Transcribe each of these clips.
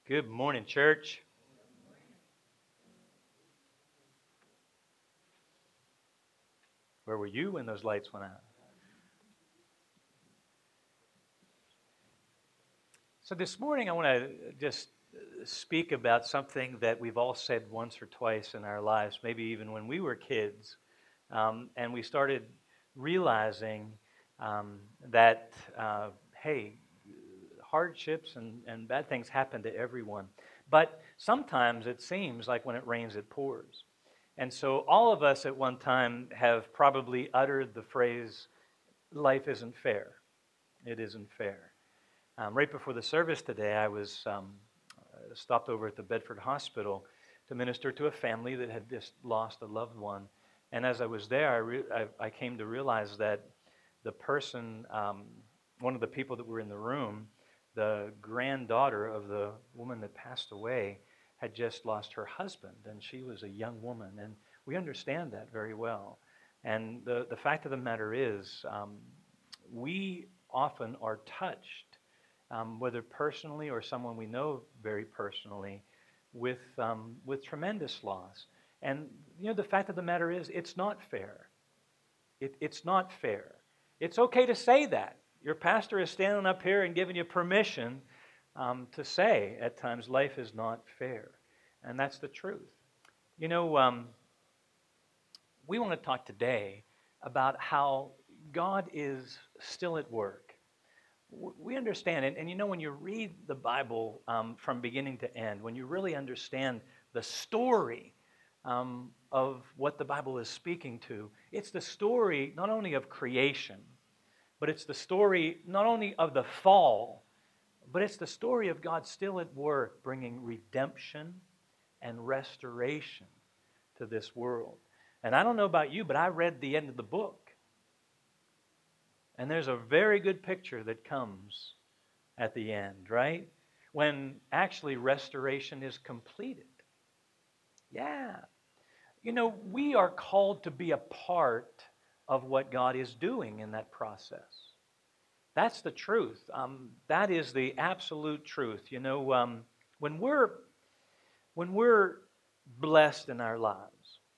Good morning, church. Where were you when those lights went out? So, this morning, I want to just speak about something that we've all said once or twice in our lives, maybe even when we were kids. And we started realizing that, hey, hardships and bad things happen to everyone. But sometimes it seems like when it rains, it pours. And so all of us at one time have probably uttered the phrase, life isn't fair. It isn't fair. Right before the service today, I was stopped over at the Bedford Hospital to minister to a family that had just lost a loved one. And as I was there, I came to realize that the person, one of the people that were in the room, the granddaughter of the woman that passed away, had just lost her husband, and she was a young woman. And we understand that very well. And the fact of the matter is, we often are touched, whether personally or someone we know very personally, with tremendous loss. And the fact of the matter is, it's not fair. It's not fair. It's okay to say that. Your pastor is standing up here and giving you permission to say at times life is not fair, and that's the truth. You know, we want to talk today about how God is still at work. We understand, and when you read the Bible from beginning to end, when you really understand the story of what the Bible is speaking to, it's the story not only of creation, but it's the story not only of the fall, but it's the story of God still at work bringing redemption and restoration to this world. And I don't know about you, but I read the end of the book. And there's a very good picture that comes at the end, right? When actually restoration is completed. Yeah. We are called to be a part of what God is doing in that process. That's the truth. That is the absolute truth. When we're blessed in our lives,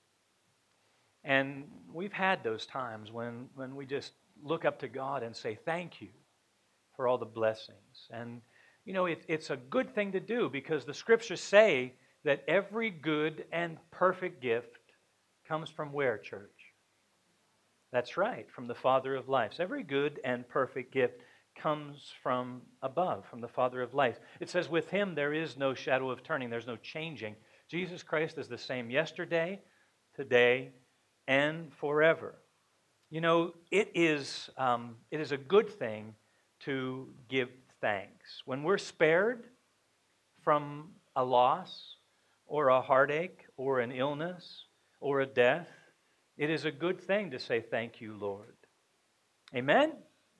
and we've had those times when we just look up to God and say thank you for all the blessings. And it's a good thing to do, because the scriptures say that every good and perfect gift comes from where, church? That's right, from the Father of lights. Every good and perfect gift comes from above, from the Father of lights. It says, with him there is no shadow of turning, there's no changing. Jesus Christ is the same yesterday, today, and forever. It is a good thing to give thanks. When we're spared from a loss or a heartache or an illness or a death, it is a good thing to say thank you, Lord. Amen?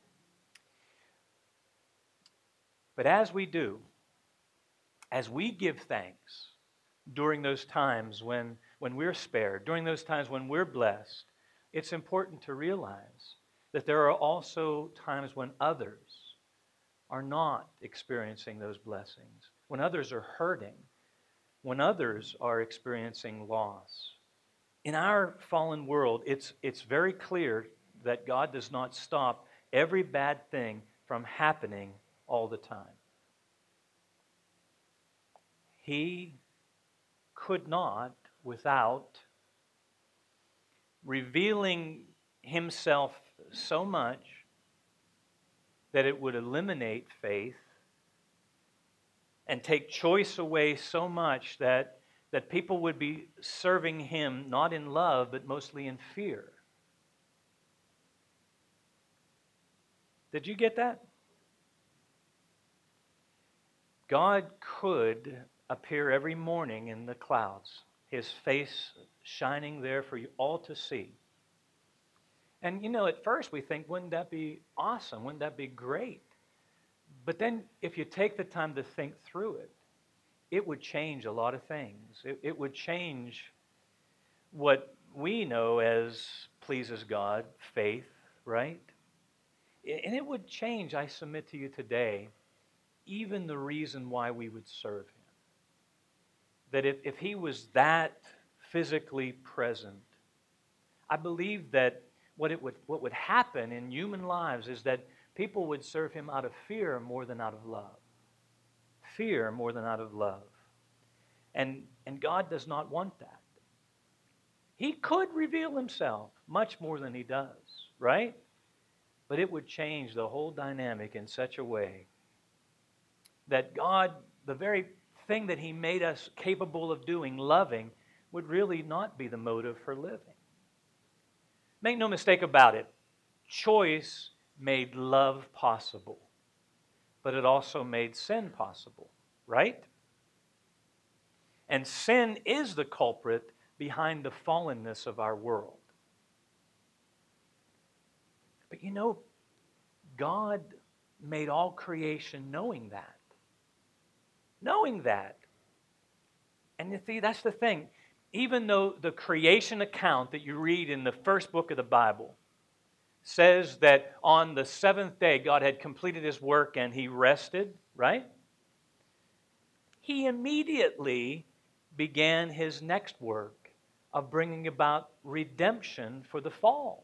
But as we do, as we give thanks during those times when we're spared, during those times when we're blessed, it's important to realize that there are also times when others are not experiencing those blessings, when others are hurting, when others are experiencing loss. In our fallen world, it's very clear that God does not stop every bad thing from happening all the time. He could not, without revealing himself so much that it would eliminate faith and take choice away so much that people would be serving him not in love but mostly in fear. Did you get that? God could appear every morning in the clouds, his face shining there for you all to see. And at first we think, wouldn't that be awesome? Wouldn't that be great? But then if you take the time to think through it, it would change a lot of things. It would change what we know as pleases God, faith, right? And it would change, I submit to you today, even the reason why we would serve him. that if he was that physically present, I believe that what would happen in human lives is that people would serve him out of fear more than out of love. Fear more than out of love. And God does not want that. He could reveal himself much more than he does, right? But it would change the whole dynamic in such a way that God, the very thing that he made us capable of doing, loving, would really not be the motive for living. Make no mistake about it. Choice made love possible, but it also made sin possible, right? And sin is the culprit behind the fallenness of our world. But you know, God made all creation knowing that. Knowing that. And you see, that's the thing. Even though the creation account that you read in the first book of the Bible says that on the seventh day God had completed his work and he rested, right? He immediately began his next work of bringing about redemption for the fall.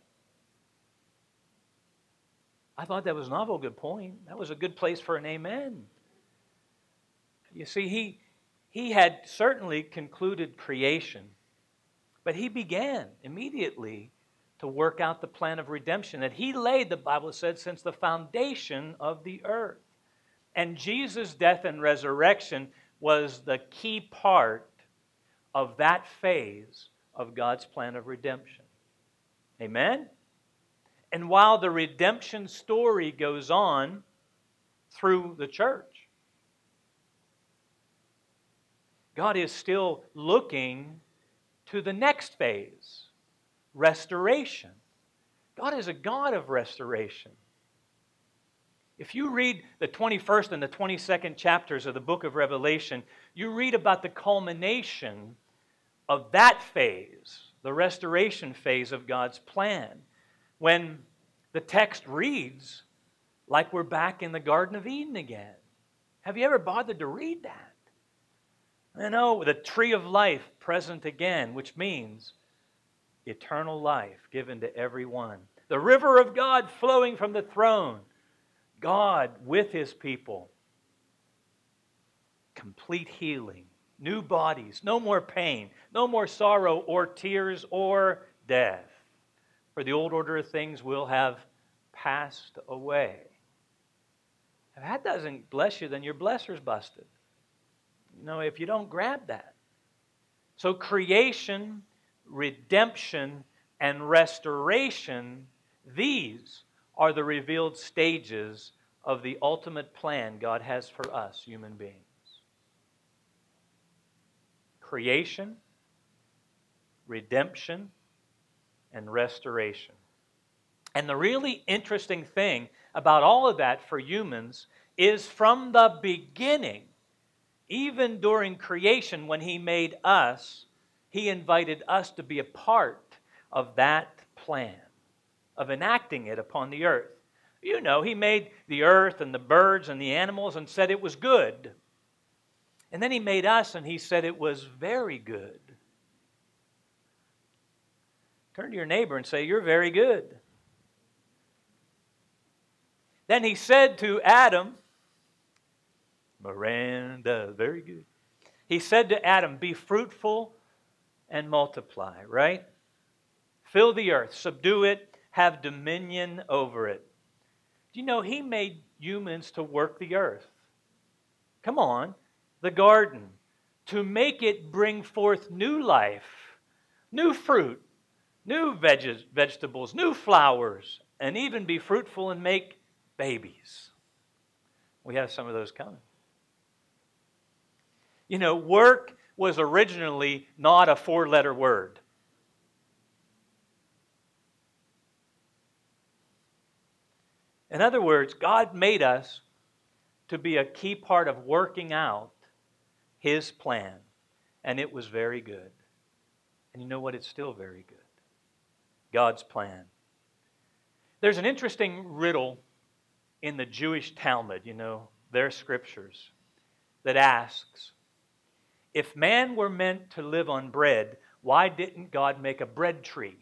I thought that was an awful good point. That was a good place for an amen. You see, he had certainly concluded creation, but he began immediately to work out the plan of redemption that he laid, the Bible said, since the foundation of the earth. And Jesus' death and resurrection was the key part of that phase of God's plan of redemption. Amen? And while the redemption story goes on through the church, God is still looking to the next phase, restoration. God is a God of restoration. If you read the 21st and the 22nd chapters of the book of Revelation, you read about the culmination of that phase, the restoration phase of God's plan, when the text reads like we're back in the Garden of Eden again. Have you ever bothered to read that? You know, the tree of life present again, which means eternal life given to everyone. The river of God flowing from the throne. God with his people. Complete healing. New bodies. No more pain. No more sorrow or tears or death. For the old order of things will have passed away. If that doesn't bless you, then your blesser's busted. You know, if you don't grab that. So creation, redemption, and restoration, these are the revealed stages of the ultimate plan God has for us, human beings. Creation, redemption, and restoration. And the really interesting thing about all of that for humans is from the beginning, even during creation, when he made us, he invited us to be a part of that plan, of enacting it upon the earth. You know, he made the earth and the birds and the animals and said it was good. And then he made us and he said it was very good. Turn to your neighbor and say, "You're very good." Then he said to Adam, Miranda, very good. He said to Adam, "Be fruitful and multiply," right? Fill the earth, subdue it, have dominion over it. Do you know he made humans to work the earth? Come on, the garden, to make it bring forth new life, new fruit, new vegetables, new flowers, and even be fruitful and make babies. We have some of those coming. You know, work was originally not a four-letter word. In other words, God made us to be a key part of working out his plan, and it was very good. And you know what? It's still very good. God's plan. There's an interesting riddle in the Jewish Talmud, you know, their scriptures, that asks, If man were meant to live on bread, why didn't God make a bread tree?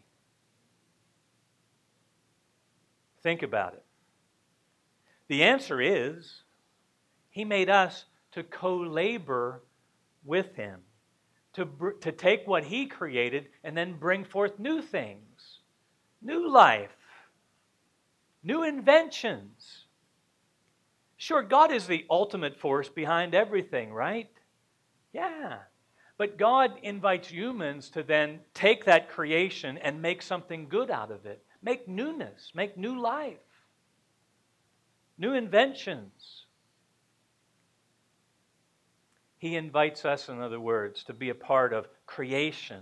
Think about it. The answer is, He made us to co-labor with Him, to take what He created and then bring forth new things, new life, new inventions. Sure, God is the ultimate force behind everything, right? Yeah. But God invites humans to then take that creation and make something good out of it. Make newness, make new life, new inventions. He invites us, in other words, to be a part of creation.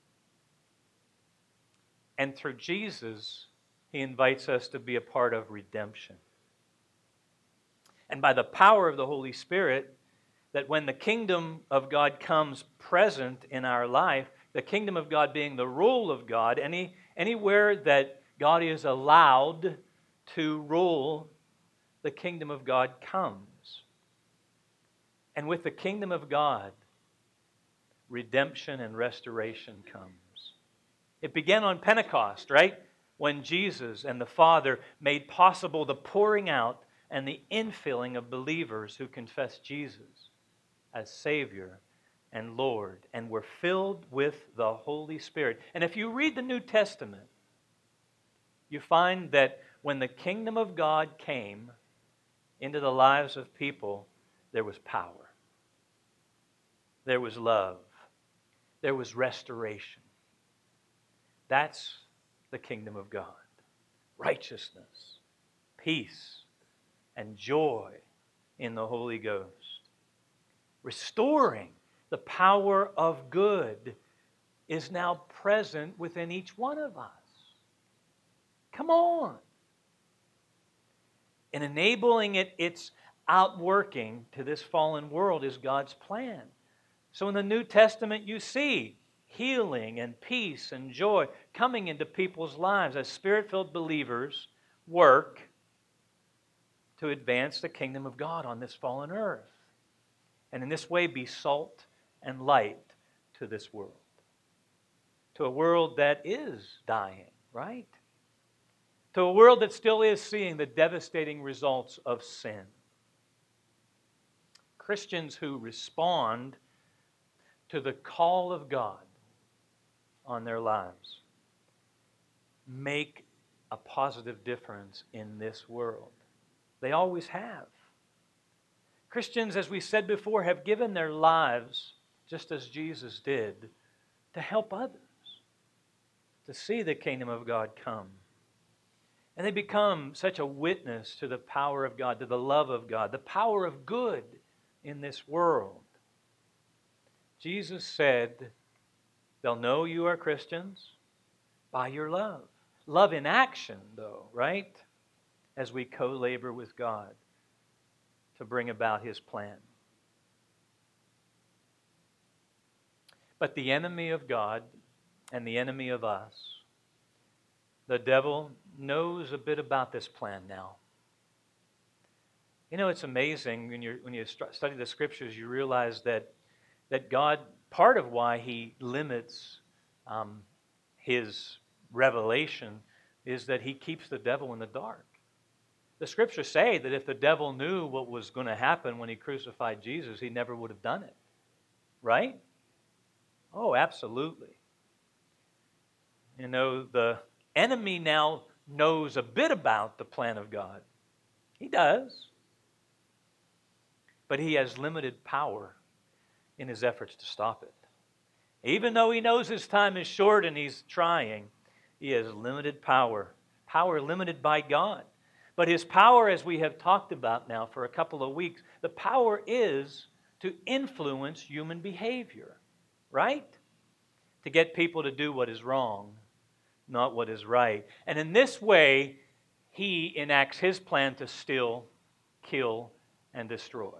And through Jesus, He invites us to be a part of redemption. And by the power of the Holy Spirit, that when the kingdom of God comes present in our life, the kingdom of God being the rule of God, anywhere that God is allowed to rule, the kingdom of God comes. And with the kingdom of God, redemption and restoration comes. It began on Pentecost, right? When Jesus and the Father made possible the pouring out and the infilling of believers who confess Jesus as Savior and Lord and were filled with the Holy Spirit. And if you read the New Testament, you find that when the kingdom of God came into the lives of people, there was power, there was love, there was restoration. That's the kingdom of God. Righteousness, peace, and joy in the Holy Ghost. Restoring the power of good is now present within each one of us. Come on. And enabling its outworking to this fallen world is God's plan. So in the New Testament you see healing and peace and joy coming into people's lives as Spirit-filled believers work to advance the kingdom of God on this fallen earth. And in this way be salt and light to this world. To a world that is dying, right? To a world that still is seeing the devastating results of sin. Christians who respond to the call of God on their lives make a positive difference in this world. They always have. Christians, as we said before, have given their lives, just as Jesus did, to help others, to see the kingdom of God come. And they become such a witness to the power of God, to the love of God, the power of good in this world. Jesus said, they'll know you are Christians by your love. Love in action, though, right? As we co-labor with God to bring about His plan. But the enemy of God and the enemy of us, the devil, knows a bit about this plan now. You know, it's amazing when you study the Scriptures, you realize that God, part of why He limits His revelation is that He keeps the devil in the dark. The Scriptures say that if the devil knew what was going to happen when He crucified Jesus, he never would have done it. Right? Oh, absolutely. You know, the enemy now knows a bit about the plan of God. He does. But he has limited power in his efforts to stop it. Even though he knows his time is short and he's trying, he has limited power. Power limited by God. But his power, as we have talked about now for a couple of weeks, the power is to influence human behavior, right? To get people to do what is wrong, not what is right. And in this way, he enacts his plan to steal, kill, and destroy.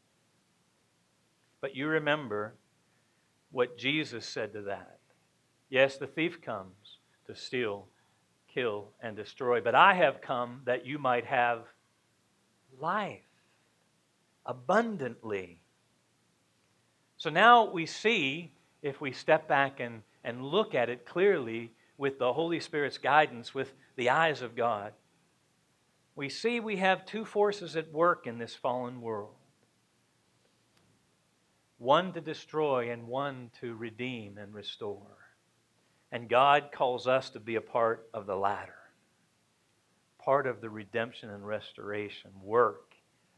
But you remember what Jesus said to that. Yes, the thief comes to steal, kill, and destroy. But I have come that you might have life abundantly. So now we see, if we step back and look at it clearly with the Holy Spirit's guidance, with the eyes of God, we see we have two forces at work in this fallen world. One to destroy and one to redeem and restore. And God calls us to be a part of the latter. Part of the redemption and restoration work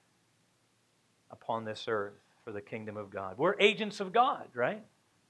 upon this earth for the kingdom of God. We're agents of God, right?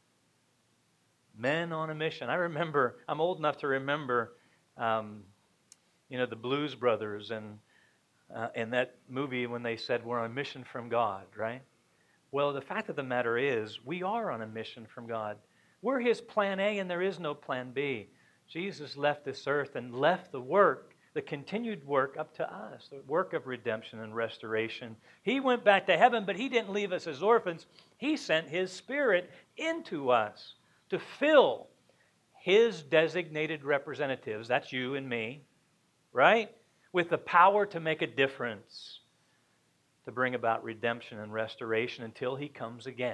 Men on a mission. I'm old enough to remember, the Blues Brothers and in that movie when they said we're on a mission from God, right? Well, the fact of the matter is we are on a mission from God. We're His plan A and there is no plan B. Jesus left this earth and left the work, the continued work up to us, the work of redemption and restoration. He went back to heaven, but He didn't leave us as orphans. He sent His Spirit into us to fill His designated representatives, that's you and me, right? With the power to make a difference, to bring about redemption and restoration until He comes again.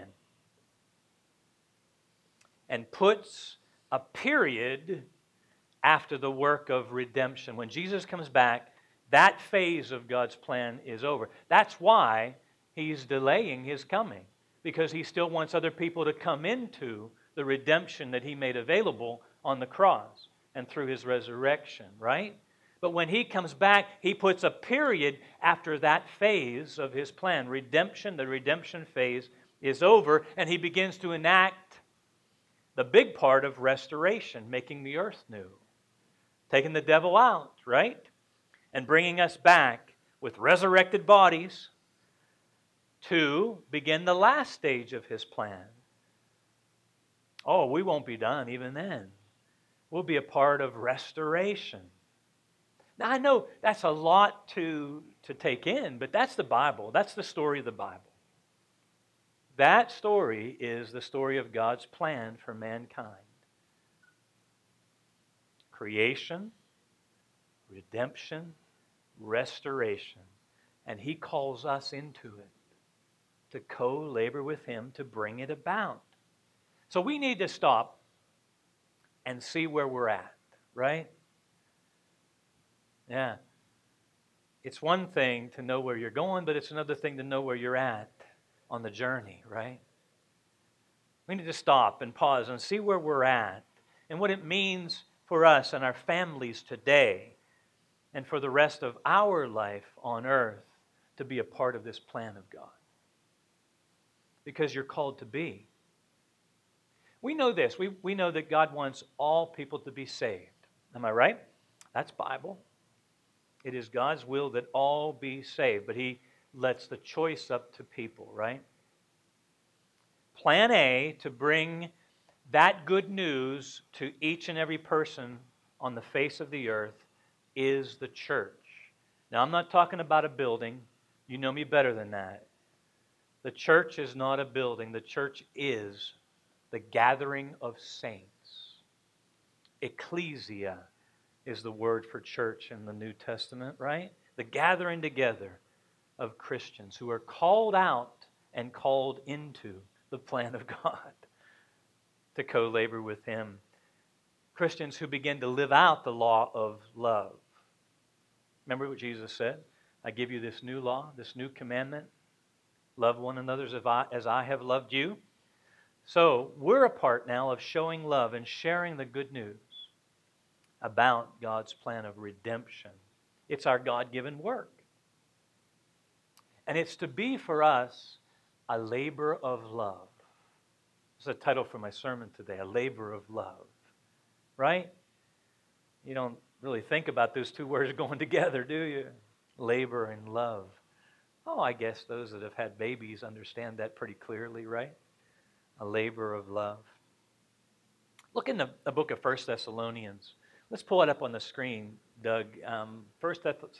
And puts a period after the work of redemption. When Jesus comes back, that phase of God's plan is over. That's why He's delaying His coming, because He still wants other people to come into the redemption that He made available on the cross and through His resurrection, right? But when He comes back, He puts a period after that phase of His plan. Redemption, the redemption phase is over, and He begins to enact the big part of restoration, making the earth new. Taking the devil out, right? And bringing us back with resurrected bodies to begin the last stage of His plan. Oh, we won't be done even then. We'll be a part of restoration. Now, I know that's a lot to take in, but that's the Bible. That's the story of the Bible. That story is the story of God's plan for mankind. Creation, redemption, restoration. And He calls us into it to co-labor with Him to bring it about. So we need to stop and see where we're at, right? Yeah. It's one thing to know where you're going, but it's another thing to know where you're at on the journey, right? We need to stop and pause and see where we're at and what it means for us and our families today and for the rest of our life on earth to be a part of this plan of God. Because you're called to be. We know this. We know that God wants all people to be saved. Am I right? That's Bible. It is God's will that all be saved, but He lets the choice up to people, right? Plan A, to bring that good news to each and every person on the face of the earth, is the church. Now, I'm not talking about a building. You know me better than that. The church is not a building. The church is the gathering of saints. Ecclesia is the word for church in the New Testament, right? The gathering together of Christians who are called out and called into the plan of God to co-labor with Him. Christians who begin to live out the law of love. Remember what Jesus said? I give you this new law, this new commandment. Love one another as I have loved you. So we're a part now of showing love and sharing the good news about God's plan of redemption. It's our God-given work. And it's to be for us a labor of love. It's a title for my sermon today, a labor of love. Right? You don't really think about those two words going together, do you? Labor and love. Oh, I guess those that have had babies understand that pretty clearly, right? A labor of love. Look in the book of 1 Thessalonians. Let's pull it up on the screen, Doug. 1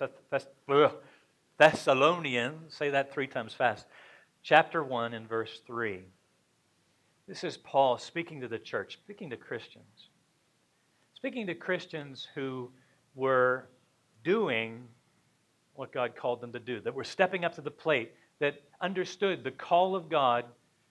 Thessalonians, say that 3 times fast. Chapter 1 and verse 3. This is Paul speaking to the church, speaking to Christians. Speaking to Christians who were doing what God called them to do, that were stepping up to the plate, that understood the call of God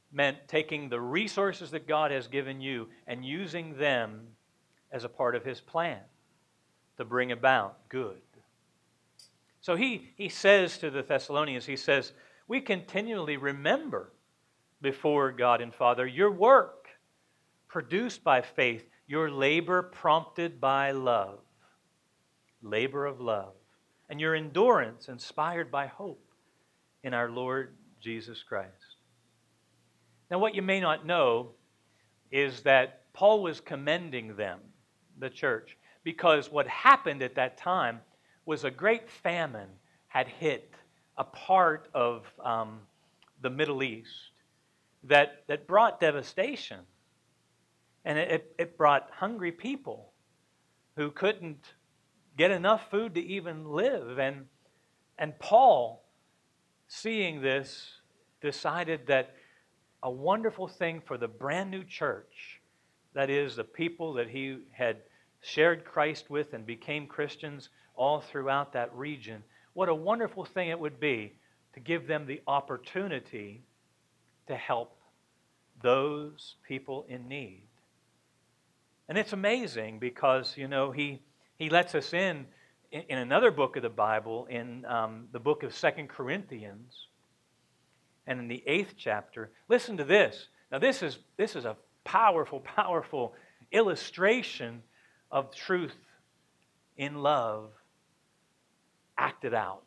meant taking the resources that God has given you and using them as a part of His plan to bring about good. So he says to the Thessalonians, he says, we continually remember before God and Father your work produced by faith, your labor prompted by love, labor of love, and your endurance inspired by hope in our Lord Jesus Christ. Now, what you may not know is that Paul was commending them, the church, because what happened at that time was a great famine had hit a part of the Middle East that brought devastation. And it brought hungry people who couldn't get enough food to even live. And Paul, seeing this, decided that a wonderful thing for the brand new church, that is, the people that he had shared Christ with and became Christians all throughout that region, what a wonderful thing it would be to give them the opportunity to help those people in need. And it's amazing because, he lets us in another book of the Bible, in the book of 2 Corinthians, and in the 8th chapter. Listen to this. Now this is a powerful, powerful illustration of truth in love acted out.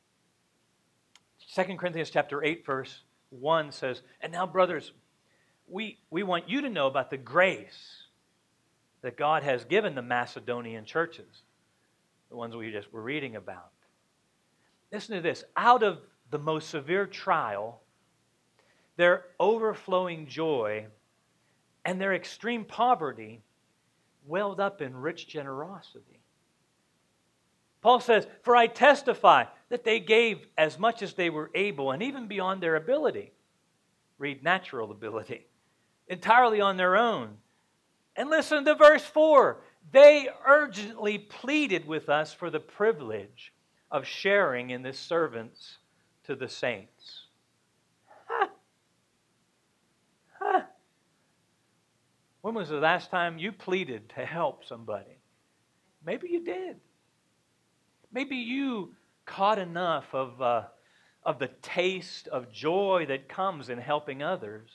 2 Corinthians chapter 8 verse 1 says, and now brothers, we want you to know about the grace that God has given the Macedonian churches, the ones we just were reading about. Listen to this. Out of the most severe trial, their overflowing joy and their extreme poverty welled up in rich generosity. Paul says, for I testify that they gave as much as they were able and even beyond their ability. Read natural ability. Entirely on their own. And listen to verse 4. They urgently pleaded with us for the privilege of sharing in this service to the saints. When was the last time you pleaded to help somebody? Maybe you did. Maybe you caught enough of the taste of joy that comes in helping others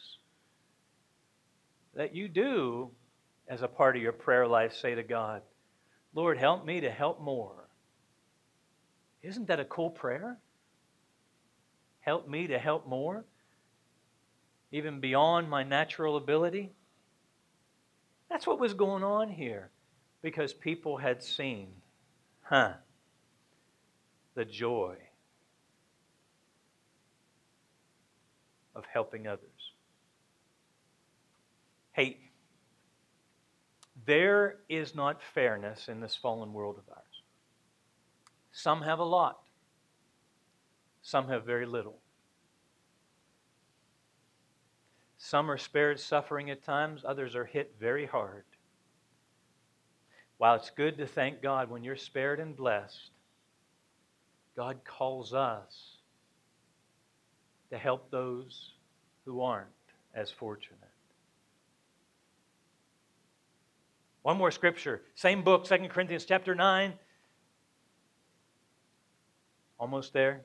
that you do, as a part of your prayer life, say to God, Lord, help me to help more. Isn't that a cool prayer? Help me to help more, even beyond my natural ability. That's what was going on here, because people had seen, the joy of helping others. Hey, there is not fairness in this fallen world of ours. Some have a lot. Some have very little. Some are spared suffering at times. Others are hit very hard. While it's good to thank God when you're spared and blessed, God calls us to help those who aren't as fortunate. One more scripture. Same book, 2 Corinthians chapter 9. Almost there.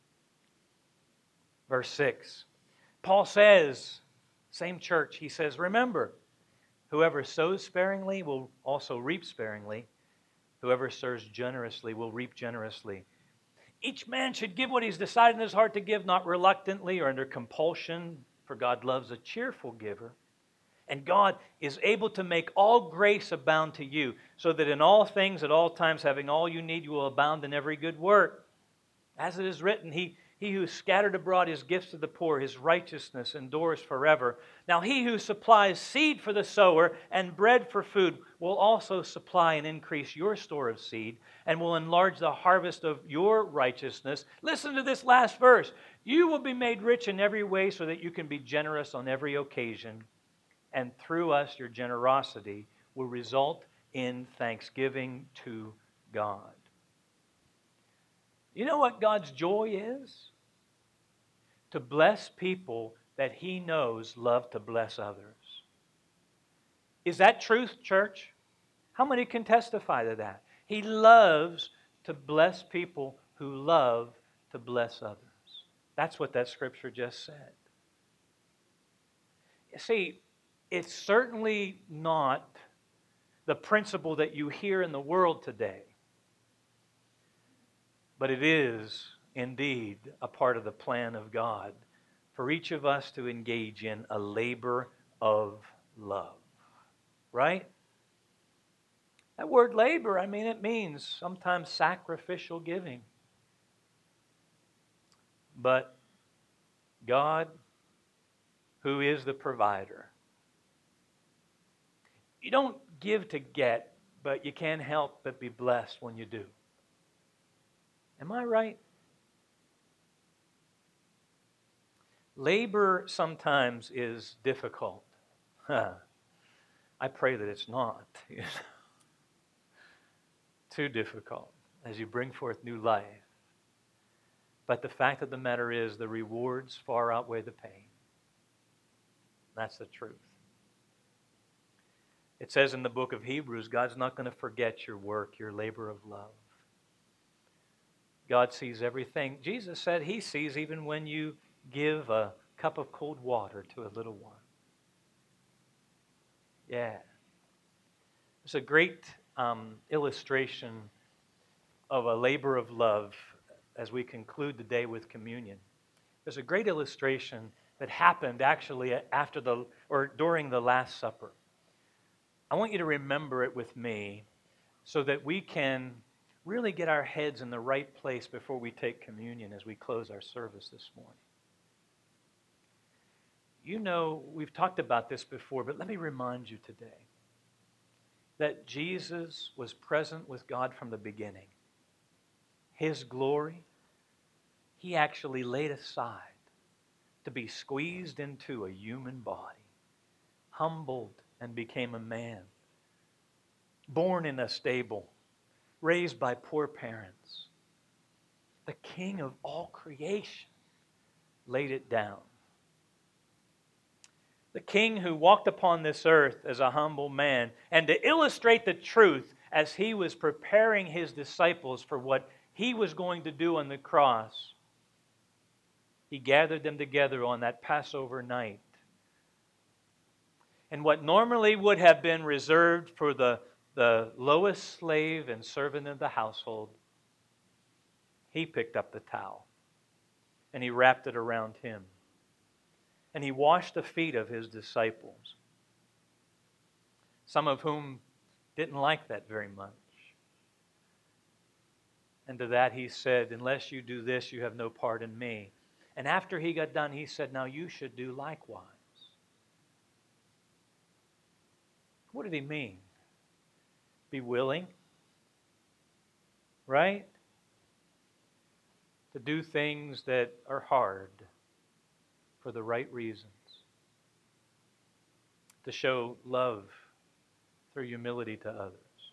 Verse 6. Paul says, same church, he says, remember, whoever sows sparingly will also reap sparingly. Whoever sows generously will reap generously. Each man should give what he's decided in his heart to give, not reluctantly or under compulsion, for God loves a cheerful giver. And God is able to make all grace abound to you, so that in all things, at all times, having all you need, you will abound in every good work. As it is written, He who scattered abroad his gifts to the poor, his righteousness endures forever. Now he who supplies seed for the sower and bread for food will also supply and increase your store of seed and will enlarge the harvest of your righteousness. Listen to this last verse. You will be made rich in every way so that you can be generous on every occasion. And through us, your generosity will result in thanksgiving to God. You know what God's joy is? To bless people that He knows love to bless others. Is that truth, church? How many can testify to that? He loves to bless people who love to bless others. That's what that scripture just said. You see, it's certainly not the principle that you hear in the world today, but it is indeed a part of the plan of God for each of us to engage in a labor of love. Right? That word labor, it means sometimes sacrificial giving. But God, who is the provider, you don't give to get, but you can't help but be blessed when you do. Am I right? Labor sometimes is difficult. I pray that it's not too difficult as you bring forth new life. But the fact of the matter is the rewards far outweigh the pain. That's the truth. It says in the book of Hebrews, God's not going to forget your work, your labor of love. God sees everything. Jesus said He sees even when you give a cup of cold water to a little one. Yeah. There's a great illustration of a labor of love as we conclude the day with communion. There's a great illustration that happened actually during the Last Supper. I want you to remember it with me so that we can really get our heads in the right place before we take communion as we close our service this morning. You know, we've talked about this before, but let me remind you today that Jesus was present with God from the beginning. His glory, He actually laid aside to be squeezed into a human body, humbled and became a man, born in a stable, raised by poor parents. The King of all creation laid it down. The King who walked upon this earth as a humble man, and to illustrate the truth as He was preparing His disciples for what He was going to do on the cross, He gathered them together on that Passover night. And what normally would have been reserved for the lowest slave and servant of the household, He picked up the towel and He wrapped it around Him. And He washed the feet of His disciples, some of whom didn't like that very much. And to that He said, unless you do this, you have no part in me. And after He got done, He said, now you should do likewise. What did He mean? Be willing, right? To do things that are hard for the right reasons. To show love through humility to others.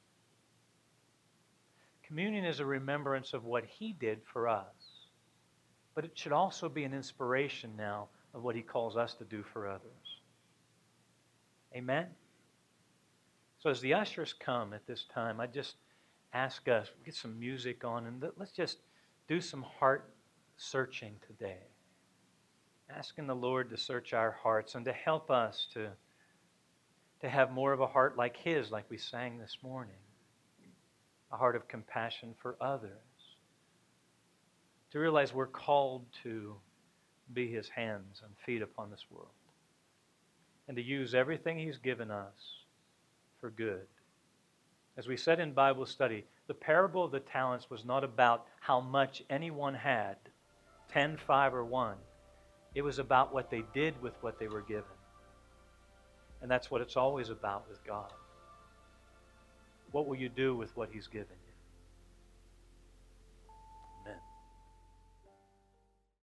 Communion is a remembrance of what He did for us. But it should also be an inspiration now of what He calls us to do for others. Amen? So as the ushers come at this time, I just ask us, get some music on, and let's just do some heart searching today. Asking the Lord to search our hearts and to help us to have more of a heart like His, like we sang this morning. A heart of compassion for others. To realize we're called to be His hands and feet upon this world. And to use everything He's given us for good. As we said in Bible study, the parable of the talents was not about how much anyone had, 10, 5, or 1. It was about what they did with what they were given. And that's what it's always about with God. What will you do with what He's given you?